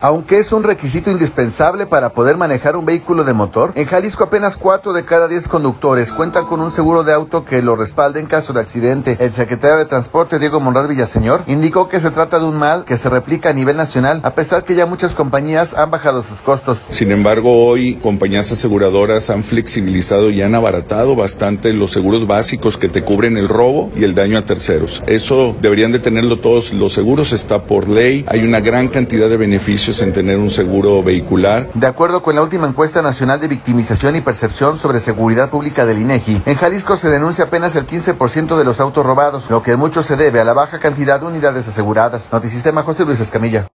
Aunque es un requisito indispensable para poder manejar un vehículo de motor, en Jalisco apenas 4 de cada 10 conductores cuentan con un seguro de auto que lo respalde en caso de accidente. El secretario de Transporte, Diego Monraz Villaseñor, indicó que se trata de un mal que se replica a nivel nacional, a pesar que ya muchas compañías han bajado sus costos. Sin embargo, hoy compañías aseguradoras han flexibilizado y han abaratado bastante los seguros básicos que te cubren el robo y el daño a terceros. Eso deberían de tenerlo todos los seguros, está por ley. Hay una gran cantidad de beneficios en tener un seguro vehicular. De acuerdo con la última encuesta nacional de victimización y percepción sobre seguridad pública del INEGI, en Jalisco se denuncia apenas el 15% de los autos robados, lo que mucho se debe a la baja cantidad de unidades aseguradas. Notisistema, José Luis Escamilla.